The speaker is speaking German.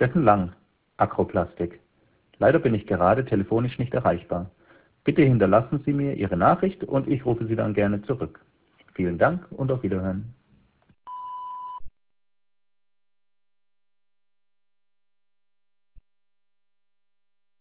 Steffen Lang, Akroplastik. Leider bin ich gerade telefonisch nicht erreichbar. Bitte hinterlassen Sie mir Ihre Nachricht und ich rufe Sie dann gerne zurück. Vielen Dank und auf Wiederhören.